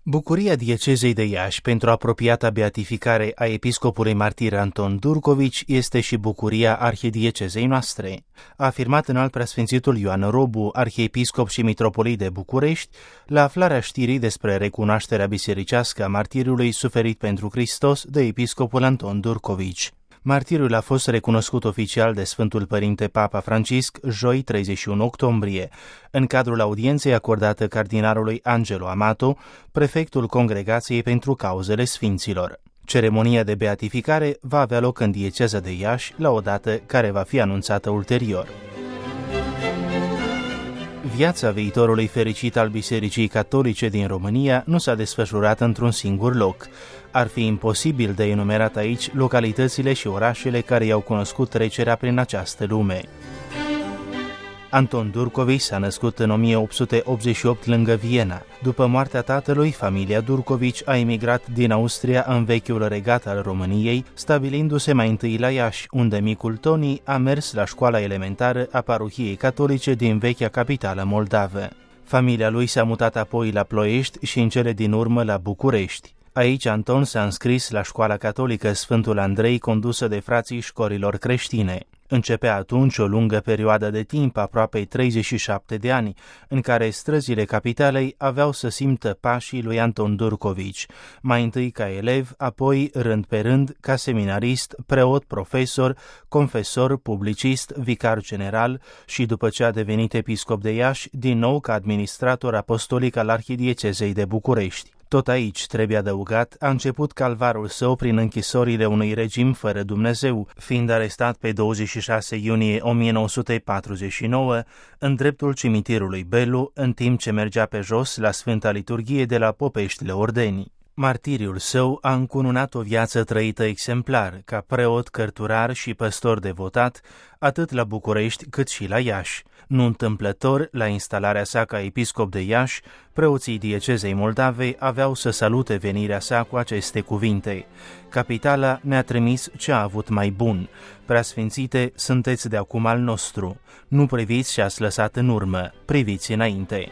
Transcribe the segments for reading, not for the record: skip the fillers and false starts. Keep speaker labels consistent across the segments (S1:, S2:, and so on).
S1: Bucuria diecezei de Iași pentru apropiata beatificare a episcopului martir Anton Durcovici este și bucuria arhidiecezei noastre, a afirmat înalt preasfințitul Ioan Robu, arhiepiscop și mitropolit de București, la aflarea știrii despre recunoașterea bisericească a martirului suferit pentru Hristos de episcopul Anton Durcovici. Martirul a fost recunoscut oficial de Sfântul Părinte Papa Francisc joi 31 octombrie, în cadrul audienței acordată cardinalului Angelo Amato, prefectul Congregației pentru Cauzele Sfinților. Ceremonia de beatificare va avea loc în dieceza de Iași, la o dată care va fi anunțată ulterior. Viața viitorului fericit al Bisericii Catolice din România nu s-a desfășurat într-un singur loc. Ar fi imposibil de enumerat aici localitățile și orașele care i-au cunoscut trecerea prin această lume. Anton Durcovici s-a născut în 1888 lângă Viena. După moartea tatălui, familia Durcovici a emigrat din Austria în vechiul regat al României, stabilindu-se mai întâi la Iași, unde micul Toni a mers la școala elementară a parohiei catolice din vechea capitală moldavă. Familia lui s-a mutat apoi la Ploiești și în cele din urmă la București. Aici Anton s-a înscris la școala catolică Sfântul Andrei, condusă de frații școlilor creștine. Începea atunci o lungă perioadă de timp, aproape 37 de ani, în care străzile capitalei aveau să simtă pașii lui Anton Durcovici, mai întâi ca elev, apoi, rând pe rând, ca seminarist, preot, profesor, confesor, publicist, vicar general și, după ce a devenit episcop de Iași, din nou ca administrator apostolic al Arhidiecezei de București. Tot aici, trebuie adăugat, a început calvarul său prin închisorile unui regim fără Dumnezeu, fiind arestat pe 26 iunie 1949 în dreptul cimitirului Belu, în timp ce mergea pe jos la Sfânta Liturghie de la Popeștile Ordeni. Martiriul său a încununat o viață trăită exemplar, ca preot, cărturar și păstor devotat, atât la București cât și la Iași. Nu întâmplător, la instalarea sa ca episcop de Iași, preoții diecezei Moldavei aveau să salute venirea sa cu aceste cuvinte: Capitala ne-a trimis ce a avut mai bun. Preasfințite, sunteți de acum al nostru. Nu priviți ce ați lăsat în urmă, priviți înainte.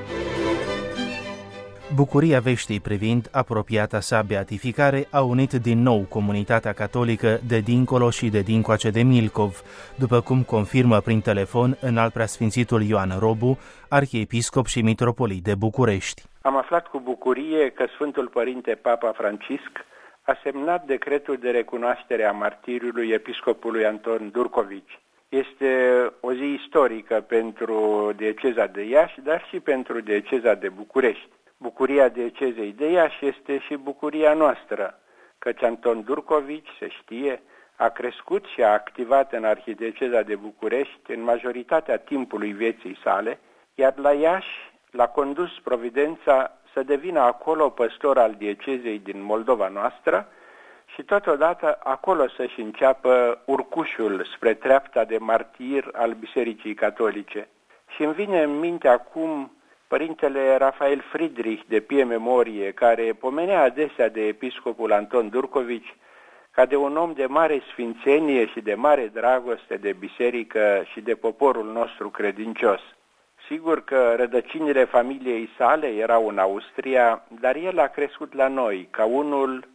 S1: Bucuria veștii privind apropiata sa beatificare a unit din nou comunitatea catolică de dincolo și de dincoace de Milcov, după cum confirmă prin telefon înalt preasfințitul Ioan Robu, arhiepiscop și mitropolit de București.
S2: Am aflat cu bucurie că Sfântul Părinte Papa Francisc a semnat decretul de recunoaștere a martiriului episcopului Anton Durcovici. Este o zi istorică pentru dieceza de Iași, dar și pentru dieceza de București. Bucuria diecezei de Iași este și bucuria noastră, căci Anton Durcovici, se știe, a crescut și a activat în arhidieceza de București în majoritatea timpului vieții sale, iar la Iași l-a condus providența să devină acolo păstor al diecezei din Moldova noastră și totodată acolo să-și înceapă urcușul spre treapta de martir al Bisericii Catolice. Și îmi vine în minte acum Părintele Rafael Friedrich de Pie Memorie, care pomenea adesea de episcopul Anton Durcovici ca de un om de mare sfințenie și de mare dragoste de biserică și de poporul nostru credincios. Sigur că rădăcinile familiei sale erau în Austria, dar el a crescut la noi ca unul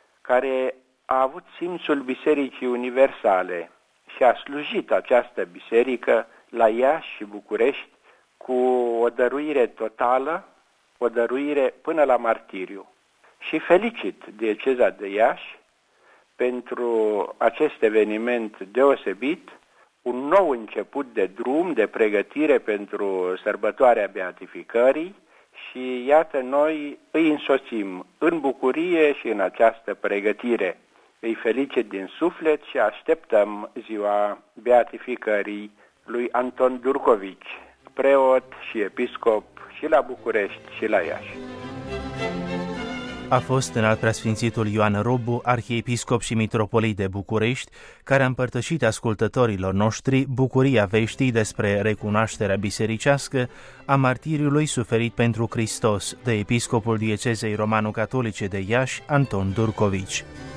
S2: care a avut simțul Bisericii Universale și a slujit această biserică la Iași și București cu o dăruire totală, o dăruire până la martiriu. Și felicit dieceza de Iași pentru acest eveniment deosebit, un nou început de drum, de pregătire pentru sărbătoarea beatificării și iată noi îi însoțim în bucurie și în această pregătire. Îi felicit din suflet și așteptăm ziua beatificării lui Anton Durcovici, preot și episcop și la București și la Iași.
S1: A fost înalt preasfințitul Ioan Robu, arhiepiscop și mitropolit de București, care a împărtășit ascultătorilor noștri bucuria veștii despre recunoașterea bisericească a martiriului suferit pentru Hristos de episcopul diecezei romano-catolice de Iași, Anton Durcovici.